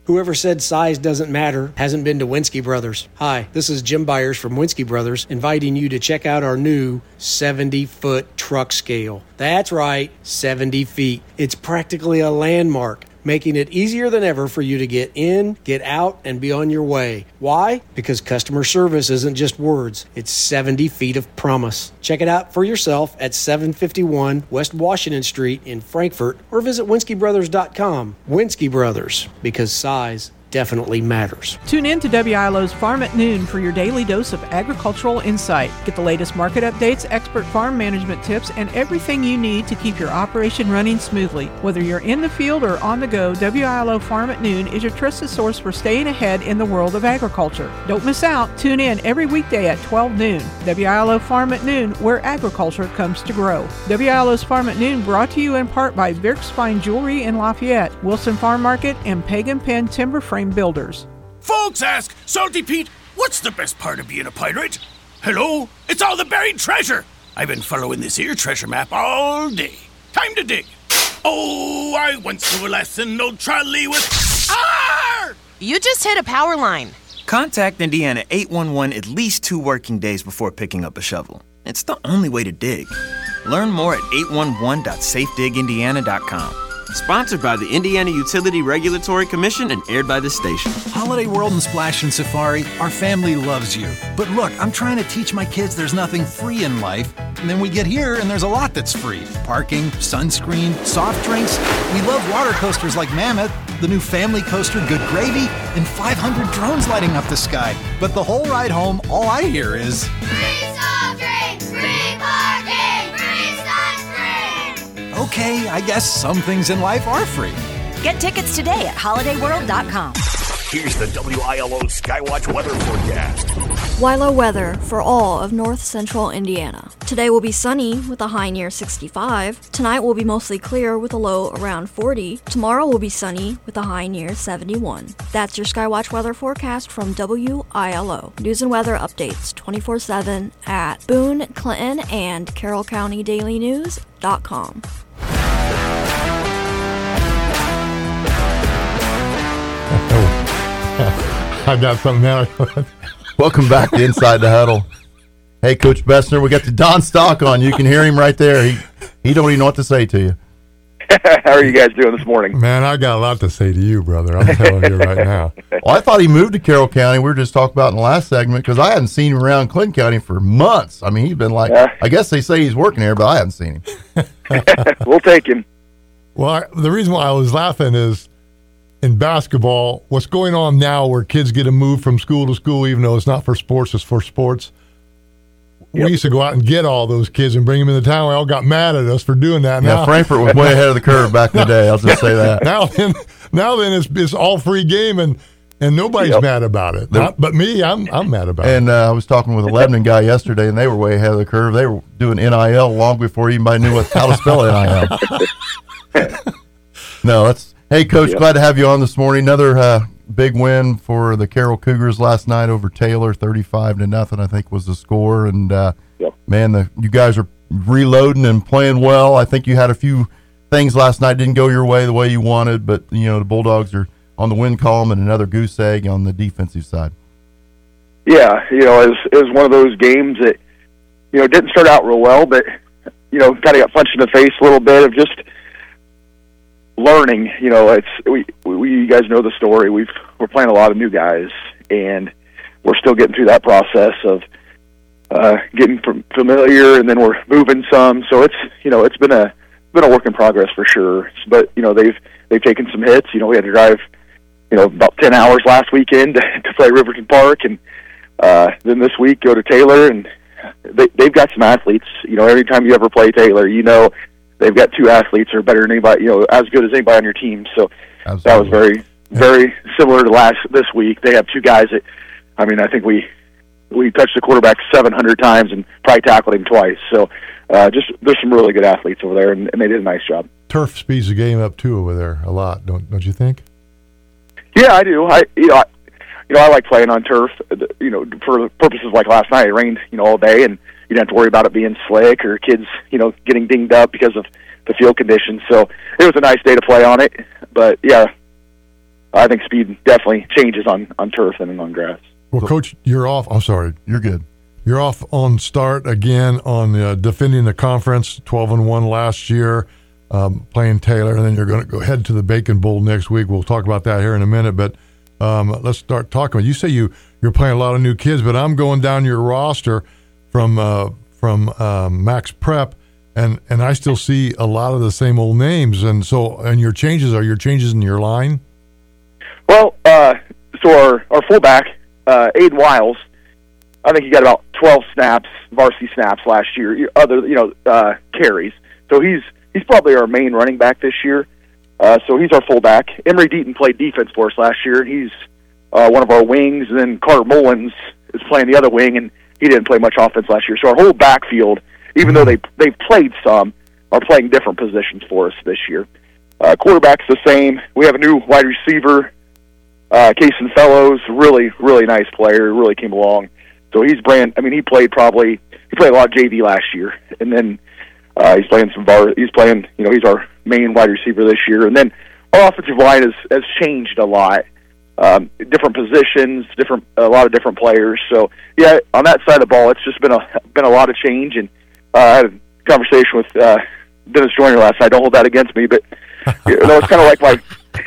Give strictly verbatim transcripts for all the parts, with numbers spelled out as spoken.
Whoever said size doesn't matter hasn't been to Winsky Brothers. Hi, this is Jim Byers from Winsky Brothers, inviting you to check out our new seventy-foot truck scale. That's right, seventy feet. It's practically a landmark, making it easier than ever for you to get in, get out, and be on your way. Why? Because customer service isn't just words. It's seventy feet of promise. Check it out for yourself at seven fifty-one West Washington Street in Frankfort, or visit Winsky Brothers dot com. Winsky Brothers, because size definitely matters. Tune in to W I L O's Farm at Noon for your daily dose of agricultural insight. Get the latest market updates, expert farm management tips, and everything you need to keep your operation running smoothly. Whether you're in the field or on the go, W I L O Farm at Noon is your trusted source for staying ahead in the world of agriculture. Don't miss out. Tune in every weekday at twelve noon. W I L O Farm at Noon, where agriculture comes to grow. W I L O's Farm at Noon brought to you in part by Birks Fine Jewelry in Lafayette, Wilson Farm Market, and Pagan Pen Timber Frame Builders. Folks ask, Salty Pete, what's the best part of being a pirate? Hello? It's all the buried treasure. I've been following this here treasure map all day. Time to dig. Oh, I once knew a lesson, old trolley with... Arr! You just hit a power line. Contact Indiana eight one one at least two working days before picking up a shovel. It's the only way to dig. Learn more at eight one one dot safe dig indiana dot com. Sponsored by the Indiana Utility Regulatory Commission and aired by this station. Holiday World and Splash and Safari, our family loves you. But look, I'm trying to teach my kids there's nothing free in life. And then we get here and there's a lot that's free. Parking, sunscreen, soft drinks. We love water coasters like Mammoth, the new family coaster Good Gravy, and five hundred drones lighting up the sky. But the whole ride home, all I hear is... Free soft drinks, free parking, free sunscreen! Okay, I guess some things in life are free. Get tickets today at holiday world dot com. Here's the W I L O Skywatch weather forecast. W I L O weather for all of north central Indiana. Today will be sunny with a high near sixty-five. Tonight will be mostly clear with a low around forty. Tomorrow will be sunny with a high near seventy-one. That's your Skywatch weather forecast from W I L O. News and weather updates twenty-four seven at Boone, Clinton, and Carroll County Daily News dot com. I got something now. Welcome back to Inside the Huddle. Hey, Coach Bessner, we got the Don Stock on. You can hear him right there. He he don't even know what to say to you. How are you guys doing this morning? Man, I got a lot to say to you, brother. I'm telling you right now. Well, I thought he moved to Carroll County. We were just talking about in the last segment because I hadn't seen him around Clinton County for months. I mean, he's been like, yeah. I guess they say he's working here, but I haven't seen him. We'll take him. Well, I, the reason why I was laughing is in basketball, what's going on now where kids get to move from school to school, even though it's not for sports, it's for sports. Yep. We used to go out and get all those kids and bring them into town. We all got mad at us for doing that. Yeah, now, Frankfort was way ahead of the curve back in the day. I'll just say that. Now then, now then it's, it's all free game, and, and nobody's yep. mad about it. Not, but me, I'm I'm mad about and, it. And uh, I was talking with a Lebanon guy yesterday, and they were way ahead of the curve. They were doing N I L long before anybody knew what, how to spell N I L. No, that's hey, Coach, yep. glad to have you on this morning. Another uh, big win for the Carroll Cougars last night over Taylor, thirty-five to nothing. I think was the score. And uh, yep. man, the you guys are reloading and playing well. I think you had a few things last night didn't go your way the way you wanted, but you know the Bulldogs are on the win column and another goose egg on the defensive side. Yeah, you know, it was, it was one of those games that you know didn't start out real well, but you know kind of got punched in the face a little bit of just learning. You know, it's we, we you guys know the story. We've we're playing a lot of new guys, and we're still getting through that process of uh, getting familiar, and then we're moving some. So it's you know it's been a been a work in progress for sure. But you know they've they've taken some hits. You know we had to drive you know about ten hours last weekend to, to play Riverton Park, and uh, then this week go to Taylor, and they, they've got some athletes. You know every time you ever play Taylor, you know. They've got two athletes who are better than anybody, you know, as good as anybody on your team. So Absolutely. That was very, very similar to last this week. They have two guys that, I mean, I think we we touched the quarterback seven hundred times and probably tackled him twice. So uh, just there's some really good athletes over there, and, and they did a nice job. Turf speeds the game up too over there a lot, don't don't you think? Yeah, I do. I you know I, you know I like playing on turf. You know, for purposes like last night, it rained you know all day, and you didn't have to worry about it being slick or kids, you know, getting dinged up because of the field conditions. So it was a nice day to play on it. But, yeah, I think speed definitely changes on, on turf than on grass. Well, Coach, you're off. I'm sorry. You're good. You're off on start again on uh, defending the conference, twelve and one last year, um, playing Taylor, and then you're going to go head to the Bacon Bowl next week. We'll talk about that here in a minute, but um, let's start talking about. You say you you're playing a lot of new kids, but I'm going down your roster from uh, from um, Max Prep, and and I still see a lot of the same old names, and so and your changes are your changes in your line. Well, uh, so our our fullback, uh, Aiden Wiles, I think he got about twelve snaps, varsity snaps last year. Other, you know, uh, carries. So he's he's probably our main running back this year. Uh, so he's our fullback. Emery Deaton played defense for us last year. He's uh, one of our wings. And then Carter Mullins is playing the other wing, and he didn't play much offense last year. So our whole backfield, even though they they've played some, are playing different positions for us this year. Uh, quarterback's the same. We have a new wide receiver, uh, Cason Fellows, really really nice player. Really came along. So he's brand. I mean, he played probably he played a lot of J V last year, and then uh, he's playing some var. He's playing. You know, he's our main wide receiver this year. And then our offensive line has has changed a lot. Um, different positions, different a lot of different players. So yeah, on that side of the ball, it's just been a been a lot of change. And uh, I had a conversation with uh, Dennis Joyner last night. Don't hold that against me, but you know, it's kind of like my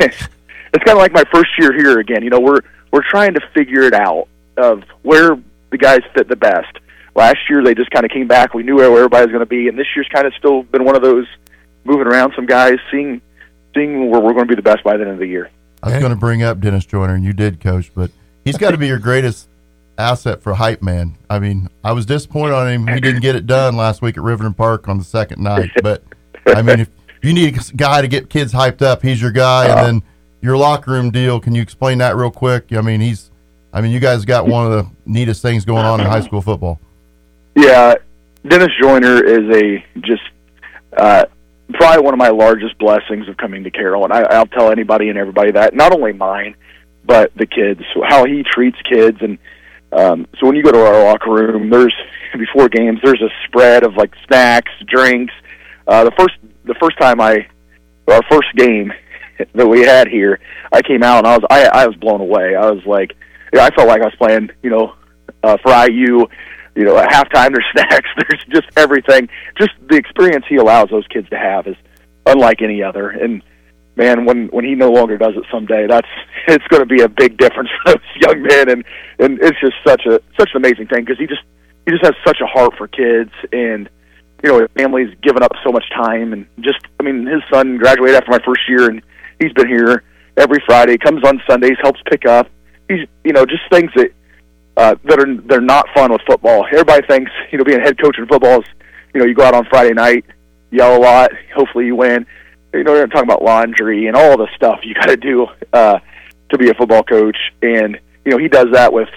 it's kind of like my first year here again. You know, we're we're trying to figure it out of where the guys fit the best. Last year, they just kind of came back. We knew where everybody was going to be, and this year's kind of still been one of those moving around some guys, seeing seeing where we're going to be the best by the end of the year. I was going to bring up Dennis Joyner, and you did, Coach, but he's got to be your greatest asset for hype man. I mean, I was disappointed on him. He didn't get it done last week at Riverton Park on the second night. But, I mean, if you need a guy to get kids hyped up, he's your guy. And then your locker room deal, can you explain that real quick? I mean, he's – I mean, you guys got one of the neatest things going on in high school football. Yeah, Dennis Joyner is a just uh, probably one of my largest blessings of coming to Carroll, and I, I'll tell anybody and everybody that, not only mine, but the kids, how he treats kids. And um, so when you go to our locker room, there's before games, there's a spread of like snacks, drinks. Uh, the first the first time I, our first game that we had here, I came out and I was I, I was blown away. I was like, you know, I felt like I was playing, you know, uh, for I U. You know, at halftime there's snacks, there's just everything. Just the experience he allows those kids to have is unlike any other. And man, when when he no longer does it someday, that's it's going to be a big difference for those young men. And and it's just such a such an amazing thing because he just he just has such a heart for kids, and you know, his family's given up so much time. And just, I mean, his son graduated after my first year, and he's been here every Friday, comes on Sundays, helps pick up. He's, you know, just things that uh, that are they're not fun with football. Everybody thinks, you know, being a head coach in football is, you know, you go out on Friday night, yell a lot, hopefully you win. You know, they're talking about laundry and all the stuff you got to do uh, to be a football coach, and you know, he does that with,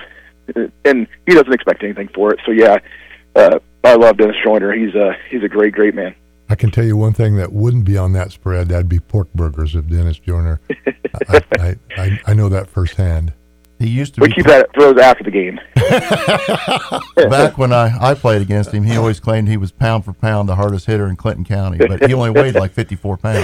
and he doesn't expect anything for it. So yeah, uh, I love Dennis Joyner. He's a he's a great great man. I can tell you one thing that wouldn't be on that spread. That'd be pork burgers of Dennis Joyner. I, I, I I know that firsthand. He used to. We be keep that for those after the game. Back when I, I played against him, he always claimed he was pound for pound the hardest hitter in Clinton County, but he only weighed like fifty-four pounds.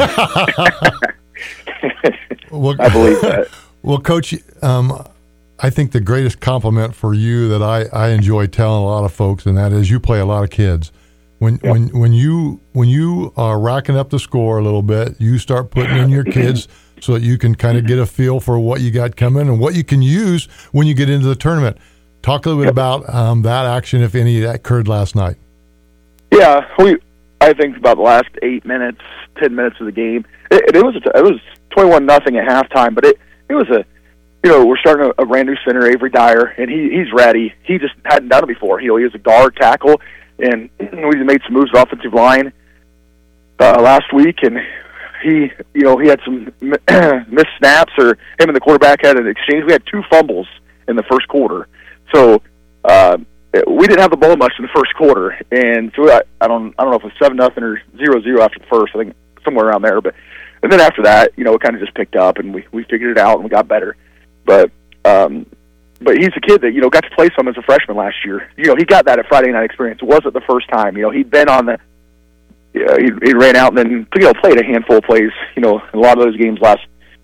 Well, I believe that. Well, Coach, um, I think the greatest compliment for you that I, I enjoy telling a lot of folks, and that is you play a lot of kids. When yep. when when you when you are racking up the score a little bit, you start putting in your kids so that you can kind of get a feel for what you got coming and what you can use when you get into the tournament. Talk a little bit about um, that action, if any, that occurred last night. Yeah, we. I think about the last eight minutes, ten minutes of the game. It, it was it was twenty-one nothing at halftime, but it it was a. You know, we're starting a, a brand new center, Avery Dyer, and he he's ready. He just hadn't done it before. You know, he was a guard tackle, and we made some moves offensive line uh, last week, and he, you know, he had some missed snaps, or him and the quarterback had an exchange. We had two fumbles in the first quarter, so uh, we didn't have the ball much in the first quarter, and so I, I don't I don't know if it was seven nothing or zero zero after the first. I think somewhere around there, but and then after that, you know, it kind of just picked up, and we we figured it out, and we got better. But um, but he's a kid that, you know, got to play some as a freshman last year. You know, he got that at Friday Night Experience. It wasn't the first time. You know, he'd been on the uh, he, he ran out and then, you know, played a handful of plays, you know, a lot of those games last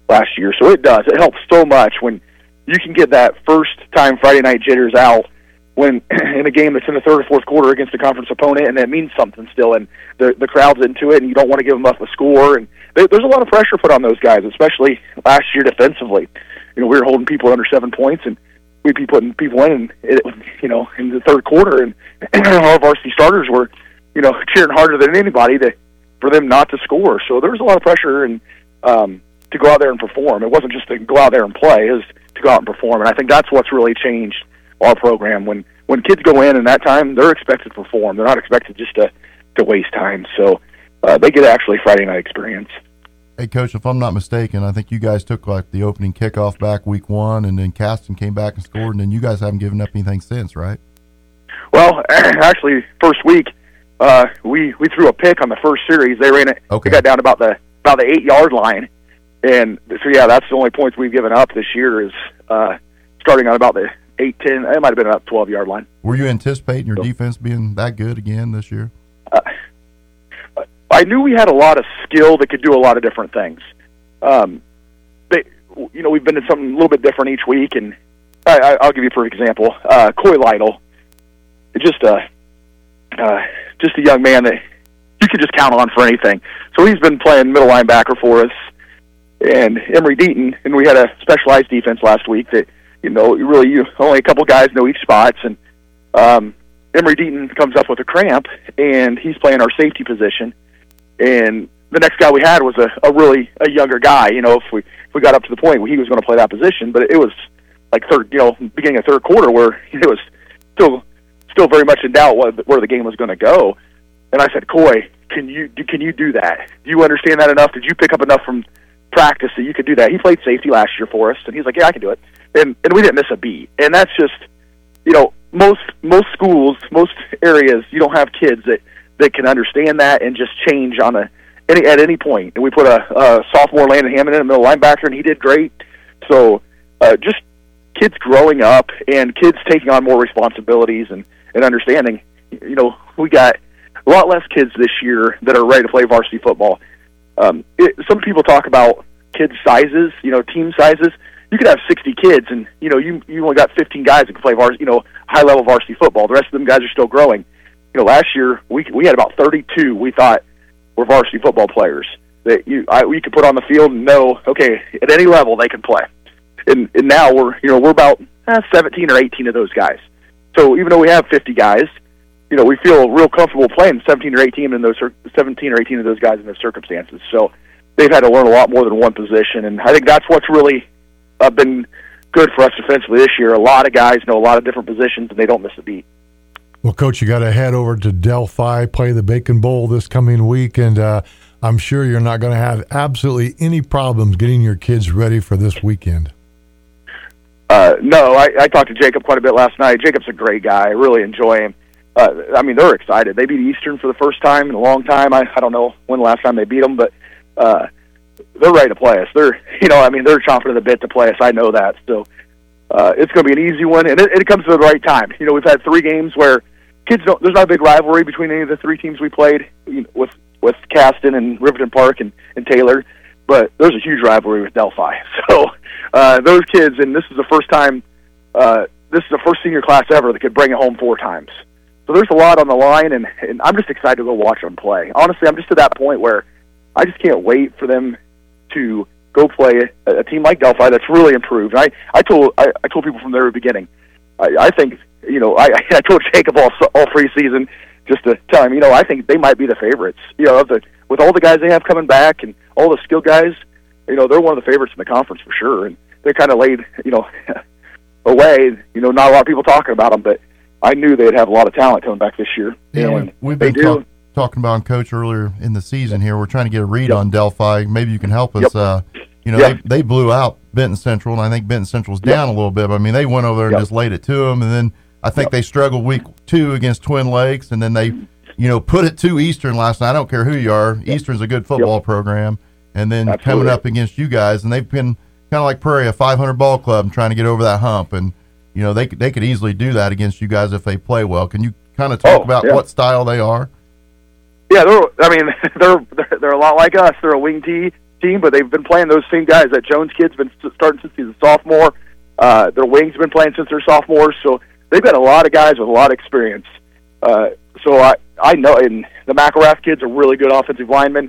last year. So it does. It helps so much when you can get that first time Friday night jitters out when in a game that's in the third or fourth quarter against a conference opponent, and that means something still, and the the crowd's into it, and you don't want to give them up a score. And there, there's a lot of pressure put on those guys, especially last year defensively. You know, we were holding people under seven points, and we'd be putting people in, and it, you know, in the third quarter, and our varsity starters were, you know, cheering harder than anybody to for them not to score. So there was a lot of pressure, and um, to go out there and perform. It wasn't just to go out there and play; it was to go out and perform. And I think that's what's really changed our program. When when kids go in, and that time they're expected to perform. They're not expected just to to waste time. So uh, they get actually Friday night experience. Hey, Coach, if I'm not mistaken, I think you guys took like the opening kickoff back week one, and then Caston came back and scored, and then you guys haven't given up anything since, right? Well, actually, first week uh, we we threw a pick on the first series. They ran it. Okay. They got down about the about the eight yard line, and so yeah, that's the only points we've given up this year is uh, starting on about the eight, ten. It might have been about twelve yard line. Were you anticipating your so, defense being that good again this year? Uh, I knew we had a lot of skill that could do a lot of different things. Um, they, you know, we've been in something a little bit different each week, and I, I, I'll give you for example, uh, Coy Lytle, just a uh, just a young man that you can just count on for anything. So he's been playing middle linebacker for us, and Emery Deaton, and we had a specialized defense last week that you know really you, only a couple guys know each spots, and um, Emery Deaton comes up with a cramp, and he's playing our safety position. And the next guy we had was a, a really a younger guy. You know, if we if we got up to the point where he was going to play that position, but it was like third, you know, beginning of third quarter where it was still still very much in doubt what, where the game was going to go. And I said, Coy, can you can you do that? Do you understand that enough? Did you pick up enough from practice that you could do that? He played safety last year for us, and he's like, yeah, I can do it. And and we didn't miss a beat. And that's just, you know, most most schools, most areas, you don't have kids that. that can understand that and just change on a any at any point. And we put a, a sophomore Landon Hammond in a middle linebacker, and he did great. So uh, just kids growing up and kids taking on more responsibilities and, and understanding. You know, we got a lot less kids this year that are ready to play varsity football. Um, it, some people talk about kids' sizes, you know, team sizes. You could have sixty kids, and you know, you you only got fifteen guys that can play varsity, you know, high level varsity football. The rest of them guys are still growing. You know, last year we we had about thirty-two we thought were varsity football players that you I, we could put on the field and know, okay, at any level they can play. And, and now we're you know we're about eh, seventeen or eighteen of those guys. So even though we have fifty guys, you know we feel real comfortable playing seventeen or eighteen in those seventeen or eighteen of those guys in those circumstances. So they've had to learn a lot more than one position, and I think that's what's really uh, been good for us defensively this year. A lot of guys know a lot of different positions, and they don't miss a beat. Well, Coach, you got to head over to Delphi, play the Bacon Bowl this coming week, and uh, I'm sure you're not going to have absolutely any problems getting your kids ready for this weekend. Uh, no, I, I talked to Jacob quite a bit last night. Jacob's a great guy. I really enjoy him. Uh, I mean, they're excited. They beat Eastern for the first time in a long time. I, I don't know when the last time they beat them, but uh, they're ready to play us. They're, you know, I mean, they're chomping at the bit to play us. I know that. So uh, it's going to be an easy one, and it, it comes at the right time. You know, we've had three games where kids don't. There's not a big rivalry between any of the three teams we played you know, with with Caston and Riverton Park and, and Taylor, but there's a huge rivalry with Delphi. So uh, those kids, and this is the first time. Uh, this is the first senior class ever that could bring it home four times. So there's a lot on the line, and, and I'm just excited to go watch them play. Honestly, I'm just to that point where I just can't wait for them to go play a, a team like Delphi that's really improved. And I, I told I, I told people from the very beginning, I, I think. You know, I, I told Jacob all all preseason just to tell him, you know, I think they might be the favorites. You know, of the with all the guys they have coming back and all the skilled guys, you know, they're one of the favorites in the conference for sure. And they're kind of laid, you know, away. You know, not a lot of people talking about them, but I knew they'd have a lot of talent coming back this year. Yeah, you know, and we've they been do. Talk, talking about Coach earlier in the season here. We're trying to get a read yep. on Delphi. Maybe you can help us. Yep. Uh, you know, yep. they they blew out Benton Central, and I think Benton Central's down yep. a little bit. But I mean, they went over there and yep. just laid it to them, and then. I think yep. they struggled week two against Twin Lakes, and then they, you know, put it to Eastern last night. I don't care who you are. Yep. Eastern's a good football yep. program. And then Absolutely. coming up against you guys, and they've been kind of like Prairie, a five hundred ball club, and trying to get over that hump. And, you know, they, they could easily do that against you guys if they play well. Can you kind of talk oh, about yeah. what style they are? Yeah, they're, I mean, they're, they're they're a lot like us. They're a wing T, team, but they've been playing those same guys. That Jones kid's been starting since he's a sophomore. Uh, their wings have been playing since they're sophomores, so they've got a lot of guys with a lot of experience. Uh, so I, I know, and the McElrath kids are really good offensive linemen.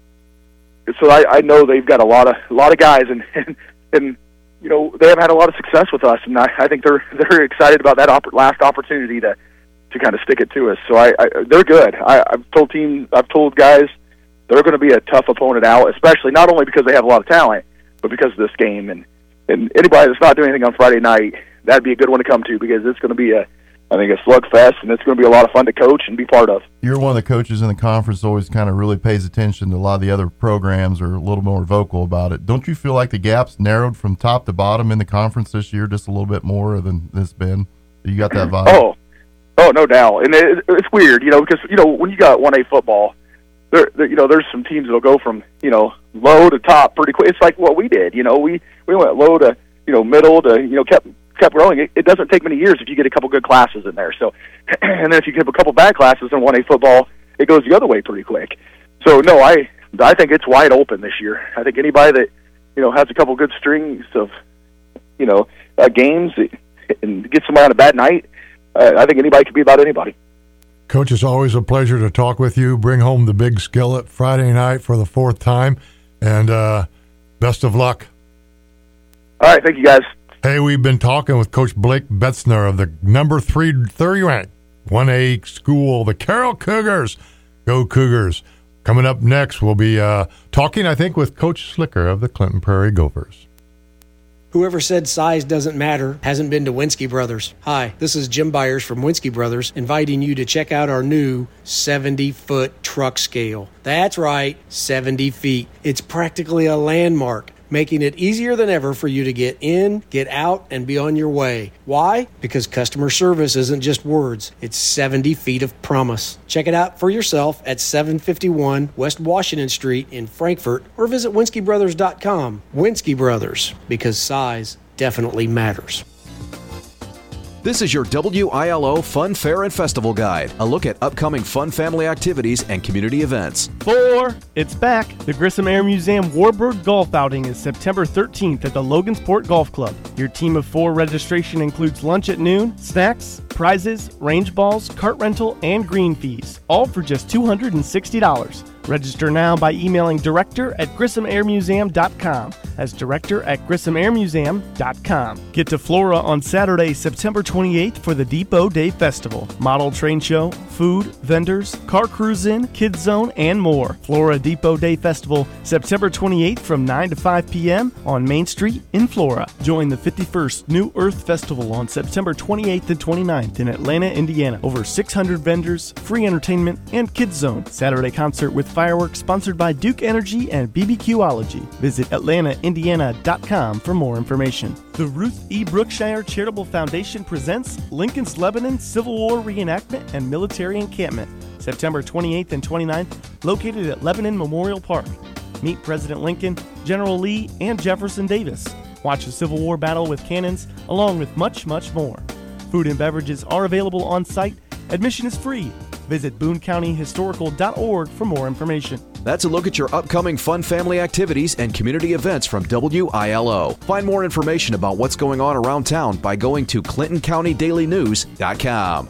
So I, I know they've got a lot of a lot of guys, and, and and you know they have had a lot of success with us, and I, I think they're they're excited about that opp- last opportunity to, to kind of stick it to us. So I, I they're good. I, I've told teams, I've told guys they're going to be a tough opponent out, especially not only because they have a lot of talent, but because of this game. And and anybody that's not doing anything on Friday night, that'd be a good one to come to because it's going to be a I think a slugfest, and it's going to be a lot of fun to coach and be part of. You're one of the coaches in the conference that always kind of really pays attention to a lot of the other programs or a little more vocal about it. Don't you feel like the gap's narrowed from top to bottom in the conference this year just a little bit more than it's been? You got that vibe? Oh, oh, no doubt. And it, it's weird, you know, because, you know, when you got one A football, there, there, you know, there's some teams that'll go from, you know, low to top pretty quick. It's like what we did, you know. We, we went low to, you know, middle to, you know, kept – kept growing. It, it doesn't take many years if you get a couple good classes in there. So, and then if you get a couple bad classes in one A football, it goes the other way pretty quick. So, no, I I think it's wide open this year. I think anybody that, you know, has a couple good strings of, you know, uh, games and gets somebody on a bad night, uh, I think anybody could be about anybody. Coach, it's always a pleasure to talk with you. Bring home the big skillet Friday night for the fourth time, and uh, best of luck. All right, thank you, guys. Hey, we've been talking with Coach Blake Betzner of the number three, thirty ranked one A school, the Carroll Cougars. Go Cougars. Coming up next, we'll be uh, talking, I think, with Coach Slicker of the Clinton Prairie Gophers. Whoever said size doesn't matter hasn't been to Winsky Brothers. Hi, this is Jim Byers from Winsky Brothers, inviting you to check out our new seventy-foot truck scale. That's right, seventy feet. It's practically a landmark, making it easier than ever for you to get in, get out, and be on your way. Why? Because customer service isn't just words. It's seventy feet of promise. Check it out for yourself at seven fifty-one West Washington Street in Frankfort or visit Winsky Brothers dot com. Winsky Brothers, because size definitely matters. This is your W I L O Fun Fair and Festival Guide, a look at upcoming fun family activities and community events. Four, it's back. The Grissom Air Museum Warbird Golf Outing is September thirteenth at the Logansport Golf Club. Your team of four registration includes lunch at noon, snacks, prizes, range balls, cart rental, and green fees, all for just two hundred sixty dollars. Register now by emailing director at grissom air museum dot com. That's director at grissom air museum dot com. Get to Flora on Saturday, September twenty-eighth for the Depot Day Festival. Model train show, food, vendors, car cruise in, kids zone, and more. Flora Depot Day Festival, September twenty-eighth from nine to five p.m. on Main Street in Flora. Join the fifty-first New Earth Festival on September twenty-eighth and twenty-ninth in Atlanta, Indiana. Over six hundred vendors, free entertainment, and kids zone. Saturday concert with fireworks sponsored by Duke Energy and BBQology. Visit atlanta indiana dot com for more information. The Ruth E. Brookshire Charitable Foundation presents Lincoln's Lebanon Civil War Reenactment and Military Encampment, September twenty-eighth and twenty-ninth, located at Lebanon Memorial Park. Meet President Lincoln, General Lee, and Jefferson Davis. Watch the Civil War battle with cannons, along with much, much more. Food and beverages are available on site. Admission is free. Visit boone county historical dot org for more information. That's a look at your upcoming fun family activities and community events from W I L O. Find more information about what's going on around town by going to clinton county daily news dot com.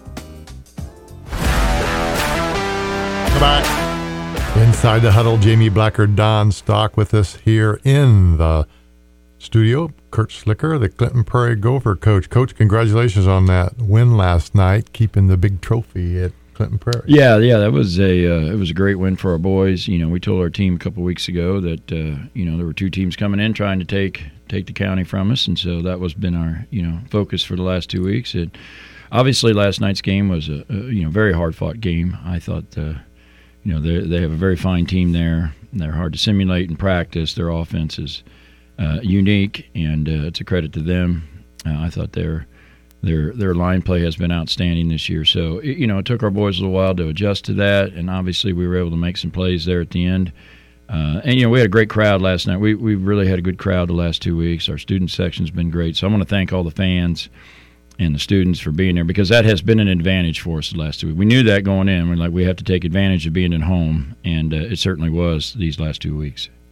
Come back. Inside the Huddle, Jamie Blacker, Don Stock with us here in the studio. Kurt Slicker, the Clinton Prairie Gopher coach. Coach, congratulations on that win last night, keeping the big trophy at Clinton Prairie. Yeah, yeah, that was a uh, it was a great win for our boys. You know, we told our team a couple of weeks ago that uh, you know there were two teams coming in trying to take take the county from us, and so that was been our you know focus for the last two weeks. It obviously last night's game was a, a you know very hard fought game. I thought uh, you know they they have a very fine team there. They're hard to simulate in practice. Their offense is uh, unique, and uh, it's a credit to them. Uh, I thought their their their line play has been outstanding this year. So it, you know, it took our boys a little while to adjust to that, and obviously we were able to make some plays there at the end. Uh, and you know, we had a great crowd last night. We we really had a good crowd the last two weeks. Our student section's been great. So I want to thank all the fans and the students for being there, because that has been an advantage for us the last two weeks. We knew that going in. We're like, we have to take advantage of being at home, and uh, it certainly was these last two weeks.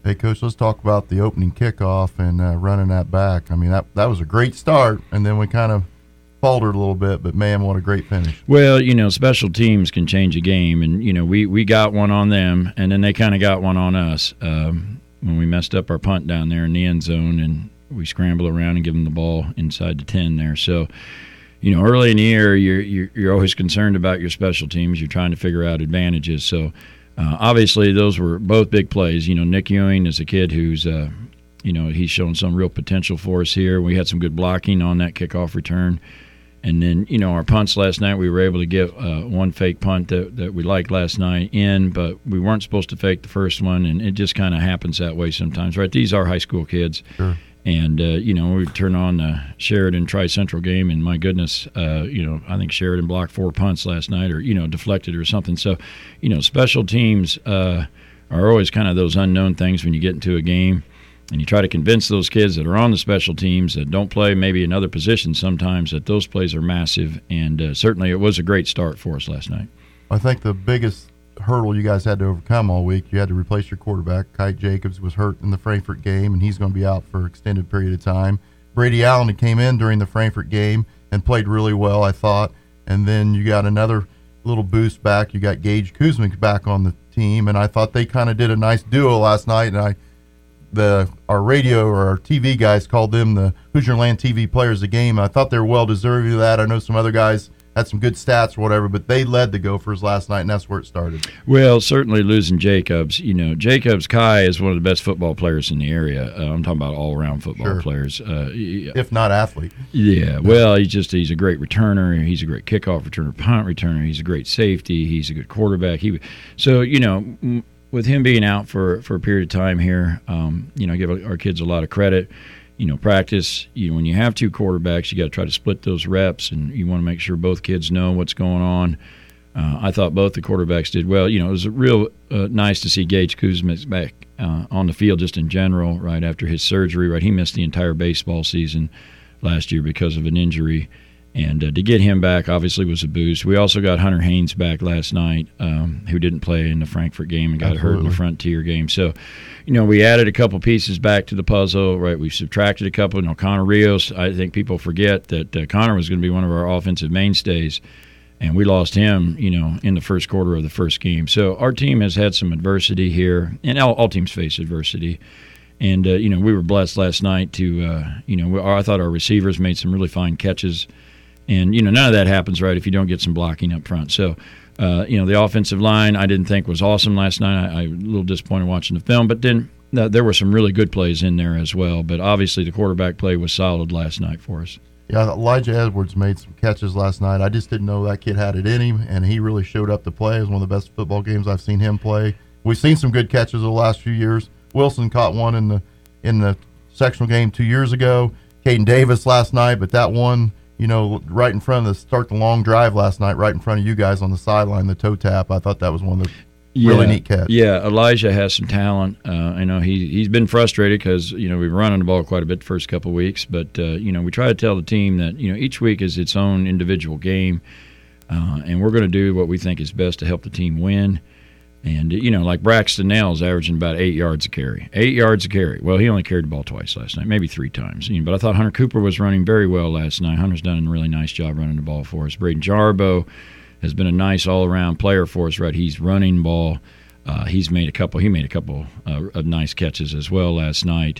Hey, Coach, let's talk about the opening kickoff and uh, running that back. I mean, that that was a great start, and then we kind of faltered a little bit, but, man, what a great finish. Well, you know, special teams can change a game, and, you know, we, we got one on them, and then they kind of got one on us um, when we messed up our punt down there in the end zone, and we scramble around and give them the ball inside the ten there. So, you know, early in the year, you're, you're, you're always concerned about your special teams. You're trying to figure out advantages. So, uh, obviously, those were both big plays. You know, Nick Ewing is a kid who's, uh, you know, he's shown some real potential for us here. We had some good blocking on that kickoff return. And then, you know, our punts last night, we were able to get uh, one fake punt that, that we liked last night in, but we weren't supposed to fake the first one, and it just kind of happens that way sometimes, right? These are high school kids. Sure. And, uh, you know, we turn on the Sheridan Tri-Central game, and my goodness, uh, you know, I think Sheridan blocked four punts last night or, you know, deflected or something. So, you know, special teams uh, are always kind of those unknown things when you get into a game. And you try to convince those kids that are on the special teams that don't play maybe in other positions sometimes that those plays are massive. And uh, certainly it was a great start for us last night. I think the biggest hurdle you guys had to overcome all week, you had to replace your quarterback. Kite Jacobs was hurt in the Frankfurt game, and he's going to be out for an extended period of time. Brady Allen came in during the Frankfurt game and played really well, I thought. And then you got another little boost back. You got Gage Kuzmic back on the team, and I thought they kind of did a nice duo last night, and I – The our radio or our T V guys called them the Hoosier Land T V players of the game. I thought they were well deserving of that. I know some other guys had some good stats or whatever, but they led the Gophers last night, and that's where it started. Well, certainly losing Jacobs. You know, Jacobs Kai is one of the best football players in the area. Uh, I'm talking about all-around football Sure. players. Uh, if not athlete. Yeah, well, he's just he's a great returner. He's a great kickoff returner, punt returner. He's a great safety. He's a good quarterback. He so you know. M- With him being out for, for a period of time here, um, you know, I give our kids a lot of credit. You know, practice, you know, when you have two quarterbacks, you got to try to split those reps, and you want to make sure both kids know what's going on. Uh, I thought both the quarterbacks did well. You know, it was real uh, nice to see Gage Kuzmic back uh, on the field just in general right after his surgery. Right, he missed the entire baseball season last year because of an injury. And uh, to get him back obviously was a boost. We also got Hunter Haynes back last night, um, who didn't play in the Frankfurt game and got Absolutely. hurt in the Frontier game. So, you know, we added a couple pieces back to the puzzle, right? We subtracted a couple. You know, Connor Rios, I think people forget that uh, Connor was going to be one of our offensive mainstays, and we lost him, you know, in the first quarter of the first game. So our team has had some adversity here, and all, all teams face adversity. And, uh, you know, we were blessed last night to, uh, you know, we, I thought our receivers made some really fine catches. And, you know, none of that happens, right, if you don't get some blocking up front. So, uh, you know, the offensive line I didn't think was awesome last night. I, I was a little disappointed watching the film. But then uh, there were some really good plays in there as well. But obviously the quarterback play was solid last night for us. Yeah, Elijah Edwards made some catches last night. I just didn't know that kid had it in him, and he really showed up to play. It was one of the best football games I've seen him play. We've seen some good catches over the last few years. Wilson caught one in the in the sectional game two years ago. Caden Davis last night, but that one – you know, right in front of the start the long drive last night, right in front of you guys on the sideline, the toe tap. I thought that was one of the yeah, really neat catches. Yeah, Elijah has some talent. Uh, I know he, he's been frustrated because, you know, we've run on the ball quite a bit the first couple of weeks. But, uh, you know, we try to tell the team that, you know, each week is its own individual game. Uh, and we're going to do what we think is best to help the team win. And, you know, like Braxton Nail's averaging about eight yards a carry. Eight yards a carry. Well, he only carried the ball twice last night, maybe three times. You know, but I thought Hunter Cooper was running very well last night. Hunter's done a really nice job running the ball for us. Braden Jarbo has been a nice all-around player for us, right? He's running ball. Uh, he's made a couple. He made a couple uh, of nice catches as well last night.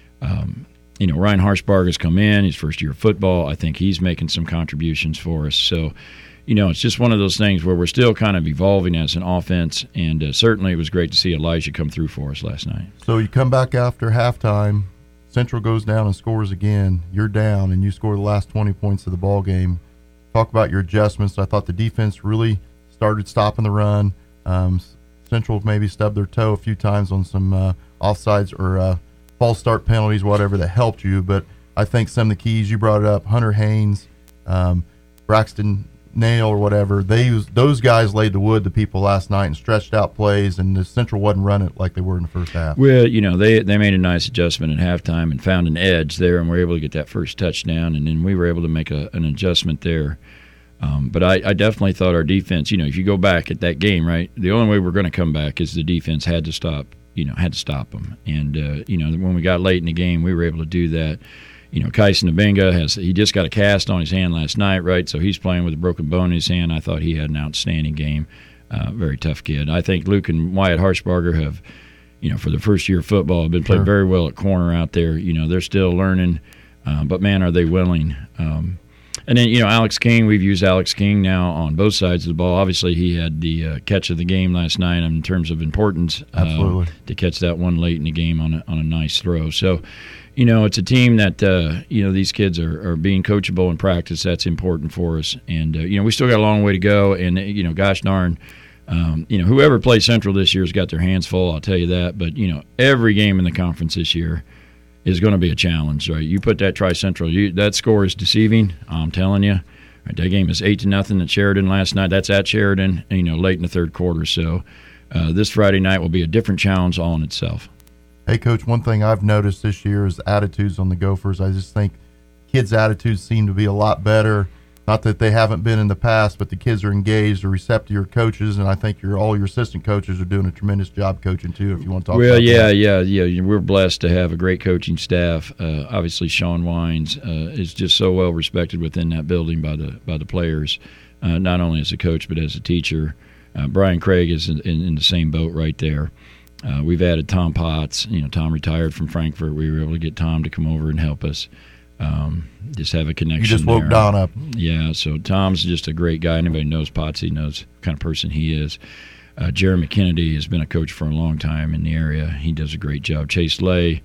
Um, you know, Ryan Harshbarg has come in. His first year of football. I think he's making some contributions for us. So, you know, it's just one of those things where we're still kind of evolving as an offense, and uh, certainly it was great to see Elijah come through for us last night. So you come back after halftime, Central goes down and scores again. You're down, and you score the last twenty points of the ball game. Talk about your adjustments. I thought the defense really started stopping the run. Um, Central maybe stubbed their toe a few times on some uh, offsides or uh, false start penalties, whatever, that helped you. But I think some of the keys, you brought it up, Hunter Haynes, um, Braxton Nail or whatever, they those guys laid the wood to people last night and stretched out plays, and the Central wasn't running it like they were in the first half. Well, you know, they they made a nice adjustment at halftime and found an edge there, and were able to get that first touchdown, and then we were able to make a, an adjustment there. Um, but I, I definitely thought our defense, you know, if you go back at that game, right, the only way we're going to come back is the defense had to stop you know, had to stop them. And, uh, you know, when we got late in the game, we were able to do that. You know, Kyson Nabenga has he just got a cast on his hand last night, right? So he's playing with a broken bone in his hand. I thought he had an outstanding game. Uh, very tough kid. I think Luke and Wyatt Harshbarger have, you know, for the first year of football, have been playing Sure. very well at corner out there. You know, they're still learning, uh, but man, are they willing. Um, and then, you know, Alex King, we've used Alex King now on both sides of the ball. Obviously, he had the uh, catch of the game last night in terms of importance. Absolutely. Um, to catch that one late in the game on a, on a nice throw. So, you know, it's a team that, uh, you know, these kids are, are being coachable in practice. That's important for us. And, uh, you know, we still got a long way to go. And, you know, gosh darn, um, you know, whoever plays Central this year has got their hands full, I'll tell you that. But, you know, every game in the conference this year is going to be a challenge, right? You put that Tri-Central, you, that score is deceiving, I'm telling you. Right, that game is eight to nothing at Sheridan last night. That's at Sheridan, you know, late in the third quarter. So uh, this Friday night will be a different challenge all in itself. Hey, Coach, one thing I've noticed this year is attitudes on the Gophers. I just think kids' attitudes seem to be a lot better. Not that they haven't been in the past, but the kids are engaged, are receptive to your coaches, and I think your all your assistant coaches are doing a tremendous job coaching too. If you want to talk well, about yeah, that. yeah, yeah. We're blessed to have a great coaching staff. Uh, obviously, Sean Wines uh, is just so well respected within that building by the by the players, uh, not only as a coach but as a teacher. Uh, Brian Craig is in, in, in the same boat right there. Uh, we've added Tom Potts. You know, Tom retired from Frankfurt. We were able to get Tom to come over and help us. Um, just have a connection. You just woke there. Don up. Yeah, so Tom's just a great guy. Anybody knows Potsy knows the kind of person he is. Uh, Jeremy Kennedy has been a coach for a long time in the area. He does a great job. Chase Lay,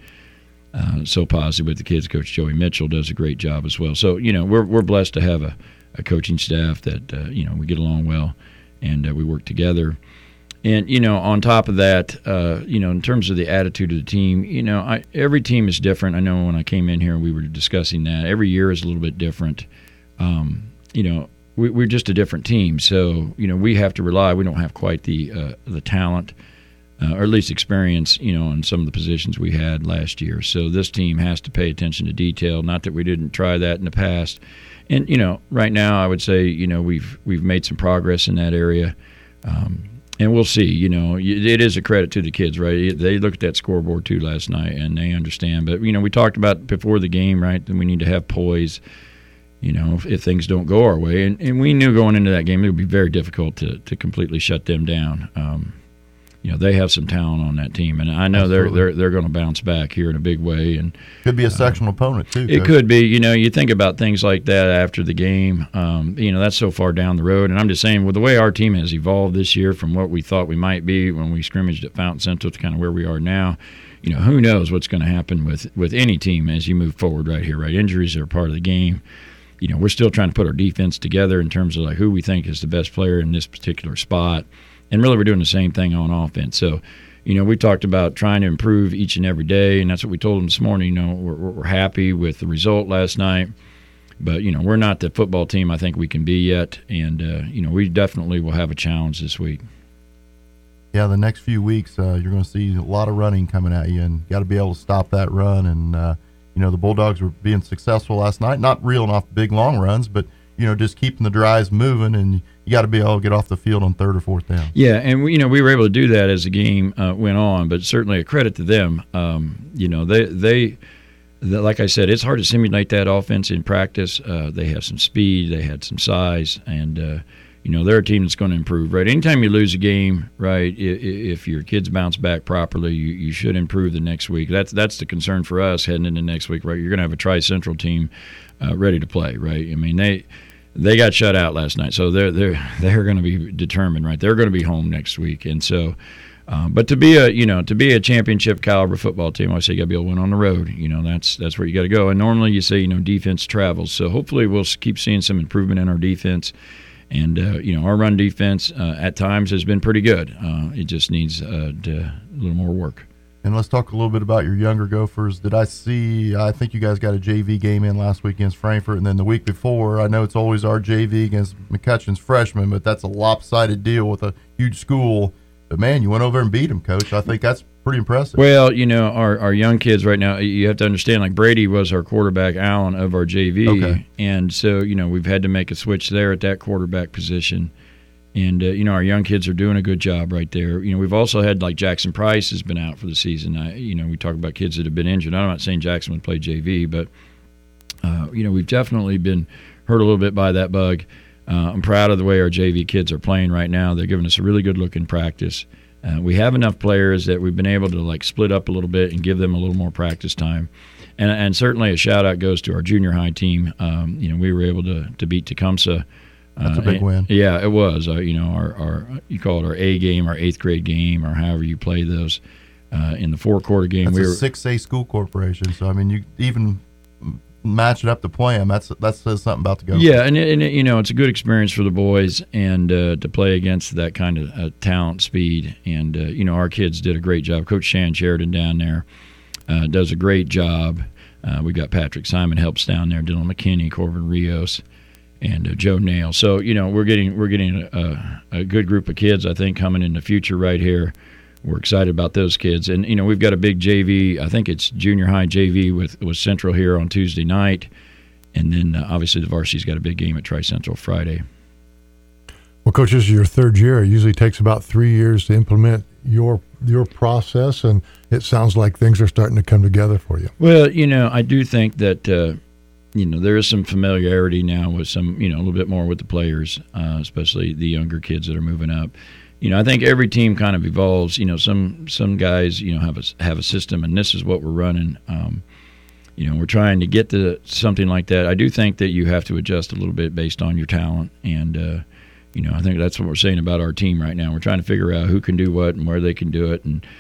uh, so positive with the kids. Coach Joey Mitchell does a great job as well. So, you know, we're we're blessed to have a, a coaching staff that, uh, you know, we get along well and uh, we work together. And, you know, on top of that, uh, you know, in terms of the attitude of the team, you know, I, every team is different. I know when I came in here, we were discussing that. Every year is a little bit different. Um, you know, we, we're just a different team. So, you know, we have to rely. We don't have quite the uh, the talent, uh, or at least experience, you know, in some of the positions we had last year. So this team has to pay attention to detail. Not that we didn't try that in the past. And, you know, right now I would say, you know, we've we've made some progress in that area. Um And we'll see. You know, it is a credit to the kids, right? They looked at that scoreboard too last night, and they understand. But you know, we talked about before the game, right? That we need to have poise. You know, if, if things don't go our way, and, and we knew going into that game it would be very difficult to to completely shut them down. Um, you know, they have some talent on that team, and I know Absolutely. they're they're they're going to bounce back here in a big way. And Could be a sectional uh, opponent too. It Coach. could be. You know, you think about things like that after the game. Um, you know, that's so far down the road. And I'm just saying, with the way our team has evolved this year from what we thought we might be when we scrimmaged at Fountain Central to kind of where we are now, you know, who knows what's going to happen with, with any team as you move forward right here, right? Injuries are part of the game. You know, we're still trying to put our defense together in terms of like who we think is the best player in this particular spot. And really we're doing the same thing on offense. So, you know, we talked about trying to improve each and every day, and that's what we told them this morning. You know, we're, we're happy with the result last night, but, you know, we're not the football team I think we can be yet, and, uh, you know, we definitely will have a challenge this week. Yeah, the next few weeks uh, you're going to see a lot of running coming at you, and got to be able to stop that run. And, uh, you know, the Bulldogs were being successful last night, not reeling off big, long runs, but, you know, just keeping the drives moving, and you got to be able to get off the field on third or fourth down. Yeah, and we, you know, we were able to do that as the game uh, went on, but certainly a credit to them. Um, you know, they they, they like I said, it's hard to simulate that offense in practice. Uh, they have some speed, they had some size, and uh, you know, they're a team that's going to improve. Right, anytime you lose a game, right, if, if your kids bounce back properly, you, you should improve the next week. That's that's the concern for us heading into next week. Right, you're going to have a Tri-Central team uh, ready to play. Right, I mean they. They got shut out last night, so they're they're they're going to be determined, right? They're going to be home next week, and so, um, but to be a you know to be a championship caliber football team, I say you got to be able to win on the road. You know that's that's where you got to go. And normally you say you know defense travels, so hopefully we'll keep seeing some improvement in our defense, and uh, you know our run defense uh, at times has been pretty good. Uh, it just needs uh, to, a little more work. And let's talk a little bit about your younger Gophers. Did I see, I think you guys got a J V game in last week against Frankfurt, and then the week before, I know it's always our J V against McCutcheon's freshmen, but that's a lopsided deal with a huge school. But, man, you went over and beat them, Coach. I think that's pretty impressive. Well, you know, our, our young kids right now, you have to understand, like Brady was our quarterback, Allen, of our J V. Okay. And so, you know, we've had to make a switch there at that quarterback position. And, uh, you know, our young kids are doing a good job right there. You know, we've also had, like, Jackson Price has been out for the season. I, you know, we talk about kids that have been injured. I'm not saying Jackson would play J V, but, uh, you know, we've definitely been hurt a little bit by that bug. Uh, I'm proud of the way our J V kids are playing right now. They're giving us a really good look in practice. Uh, we have enough players that we've been able to, like, split up a little bit and give them a little more practice time. And, and certainly a shout-out goes to our junior high team. Um, you know, we were able to, to beat Tecumseh. That's a big uh, win. Yeah, it was. Uh, you know, our, our you call it our A game, our eighth grade game, or however you play those. Uh, in the four quarter game, that's we a were six A school corporation. So I mean, you even match it up to play them. That's that says something about the go. Yeah, and, and you know, it's a good experience for the boys and uh, to play against that kind of uh, talent, speed, and uh, you know, our kids did a great job. Coach Shan Sheridan down there uh, does a great job. Uh, we got Patrick Simon helps down there, Dylan McKinney, Corbin Rios, and uh, Joe Nail. So you know we're getting we're getting a, a good group of kids, I think, coming in the future right here. We're excited about those kids, and you know we've got a big J V. I think it's junior high J V with with Central here on Tuesday night, and then uh, obviously the varsity's got a big game at Tri Central Friday. Well, Coach, this is your third year. It usually takes about three years to implement your your process, and it sounds like things are starting to come together for you. Well, you know, I do think that uh, you know there is some familiarity now with some, you know, a little bit more with the players, uh, especially the younger kids that are moving up. You know, I think every team kind of evolves. You know, some some guys, you know, have a have a system, and this is what we're running. Um, you know, we're trying to get to something like that. I do think that you have to adjust a little bit based on your talent, and uh, you know, I think that's what we're saying about our team right now. We're trying to figure out who can do what and where they can do it, and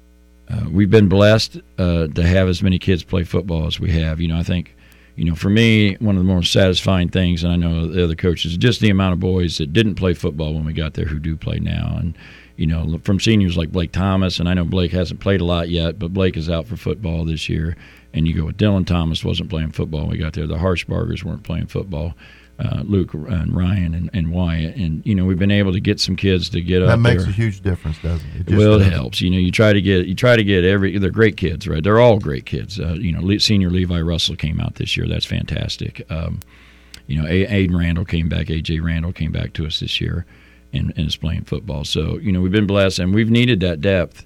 uh, we've been blessed uh, to have as many kids play football as we have. You know, I think, you know, for me, one of the more satisfying things, and I know the other coaches, is just the amount of boys that didn't play football when we got there who do play now. And, you know, from seniors like Blake Thomas, and I know Blake hasn't played a lot yet, but Blake is out for football this year. And you go with Dylan Thomas, wasn't playing football when we got there. The Harshbargers weren't playing football. Uh, Luke and Ryan and, and Wyatt. And, you know, we've been able to get some kids to get that up there. That makes a huge difference, doesn't it? It just well, it does. helps. You know, you try to get you try to get every – they're great kids, right? They're all great kids. Uh, you know, Le- senior Levi Russell came out this year. That's fantastic. Um, you know, a- Aiden Randall came back. A J Randall came back to us this year and, and is playing football. So, you know, we've been blessed, and we've needed that depth.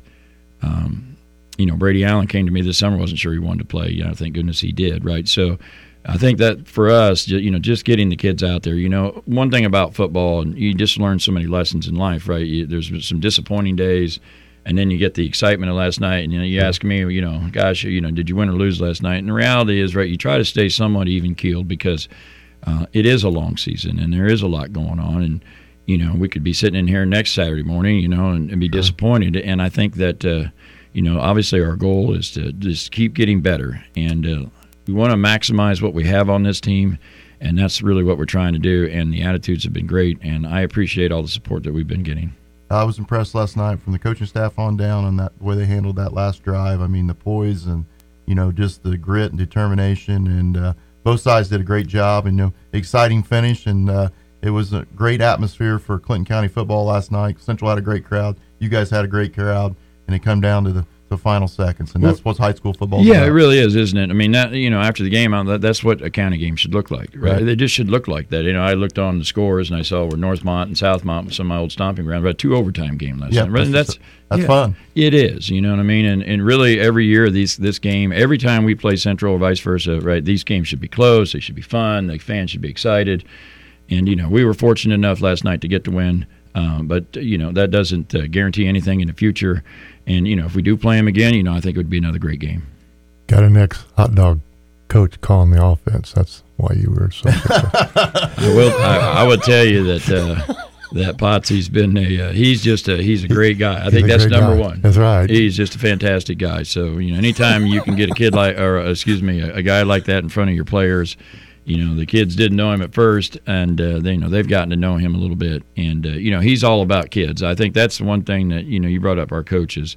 Um, you know, Brady Allen came to me this summer, wasn't sure he wanted to play. You know, thank goodness he did, right? So I think that for us, you know, just getting the kids out there, you know, one thing about football, and you just learn so many lessons in life, right? You, there's some disappointing days, and then you get the excitement of last night, and you know, you ask me, you know, gosh, you know, did you win or lose last night? And the reality is, right, you try to stay somewhat even-keeled because uh, it is a long season, and there is a lot going on, and you know, we could be sitting in here next Saturday morning, you know, and, and be disappointed. And I think that, uh, you know, obviously our goal is to just keep getting better, and uh, we want to maximize what we have on this team, and that's really what we're trying to do. And the attitudes have been great, and I appreciate all the support that we've been getting. I was impressed last night from the coaching staff on down on that way they handled that last drive. I mean, the poise and, you know, just the grit and determination, and uh, both sides did a great job, and, you know, exciting finish, and uh, it was a great atmosphere for Clinton County football last night. Central had a great crowd. You guys had a great crowd, and it come down to the the final seconds, and that's what high school football is yeah, about. It really is, isn't it? I mean, that, you know, after the game, that, that's what a county game should look like, right? Right. They just should look like that. You know, I looked on the scores, and I saw where Northmont and Southmont, some of my old stomping grounds, but two overtime game last Yeah, night. Right? And that's that's that's yeah, fun. It is, you know what I mean? And and really every year, these this game, every time we play Central or vice versa, right, these games should be close, they should be fun, the fans should be excited. And, you know, we were fortunate enough last night to get the win. Um, but, you know, that doesn't uh, guarantee anything in the future. And, you know, if we do play them again, you know, I think it would be another great game. Got an ex-hot dog coach calling the offense. That's why you were so I, will, I, I would tell you that uh, that Potsy's been a uh, – he's just a – he's a great guy. I He's think a that's great number guy. one. That's right. He's just a fantastic guy. So, you know, anytime you can get a kid like – or, uh, excuse me, a, a guy like that in front of your players – you know, the kids didn't know him at first, and uh, they, you know, they've gotten to know him a little bit. And, uh, you know, he's all about kids. I think that's the one thing that, you know, you brought up our coaches,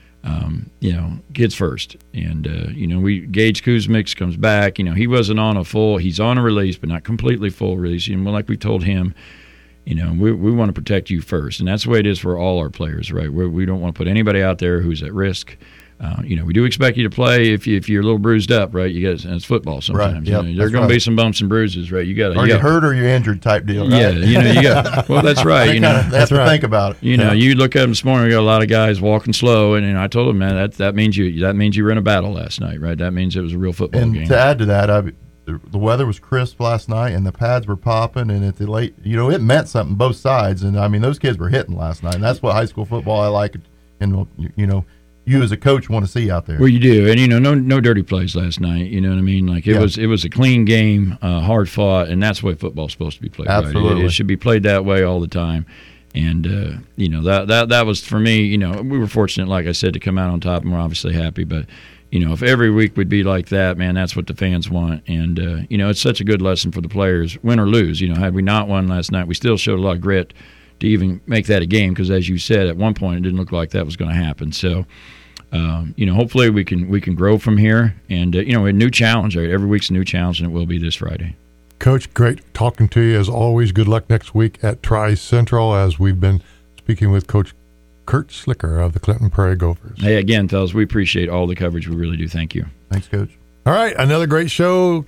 um, you know, kids first. And, uh, you know, we Gage Kuzmix comes back. You know, he wasn't on a full – he's on a release, but not completely full release. And like we told him, you know, we we want to protect you first. And that's the way it is for all our players, right? We're, we don't want to put anybody out there who's at risk. Uh, you know, we do expect you to play if you if you're a little bruised up, right? You got it's football sometimes. Right. Yep. You know, there's going right. to be some bumps and bruises, right? You got to. Are you, you gotta, hurt or you're injured type deal? Yeah, right? you know, you got. Well, that's right. you know, kinda, they have that's to right. think about it. You know, yeah. you look at them this morning. We got a lot of guys walking slow, and, and I told them, man, that that means you that means you were in a battle last night, right? That means it was a real football and game. to add to that, I, the, the weather was crisp last night, and the pads were popping, and at the late, you know, it meant something both sides. And I mean, those kids were hitting last night, and that's what high school football I like, and you know. You as a coach want to see out there. Well, you do, and you know, no no dirty plays last night. You know what I mean? Like it yeah. was it was a clean game, uh, hard fought, and that's the way football's supposed to be played. Absolutely, right? it, it should be played that way all the time. And uh, you know that that that was for me. You know, we were fortunate, like I said, to come out on top, and we're obviously happy. But you know, if every week would be like that, man, that's what the fans want. And uh, you know, it's such a good lesson for the players, win or lose. You know, had we not won last night, we still showed a lot of grit to even make that a game. Because as you said, at one point, it didn't look like that was going to happen. So. Um, you know, hopefully we can we can grow from here, and uh, you know, a new challenge. Right? Every week's a new challenge, and it will be this Friday. Coach, great talking to you as always. Good luck next week at Tri Central, as we've been speaking with Coach Kurt Slicker of the Clinton Prairie Gophers. Hey, again, fellas, we appreciate all the coverage. We really do. Thank you. Thanks, Coach. All right, another great show,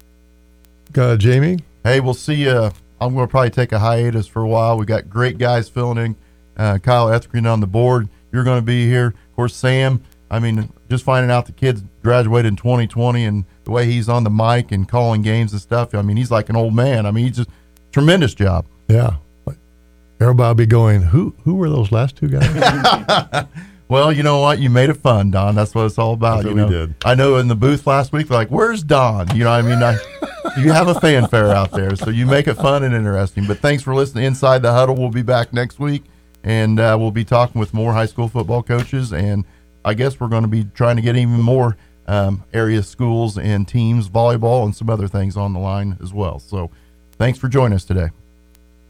uh, Jamie. Hey, we'll see you. I'm going to probably take a hiatus for a while. We got great guys filling in. Uh, Kyle Ethrington on the board. You're going to be here. Of course, Sam, I mean, just finding out the kid's graduated in twenty twenty and the way he's on the mic and calling games and stuff, I mean, he's like an old man. I mean, he's just tremendous job. Yeah. Everybody will be going, who who were those last two guys? Well, you know what? You made it fun, Don. That's what it's all about. That's you what know, we did. I know in the booth last week, they're like, where's Don? You know what I mean? I, you have a fanfare out there, so you make it fun and interesting. But thanks for listening. Inside the Huddle, we'll be back next week. And uh, we'll be talking with more high school football coaches, and I guess we're going to be trying to get even more um, area schools and teams, volleyball, and some other things on the line as well. So thanks for joining us today.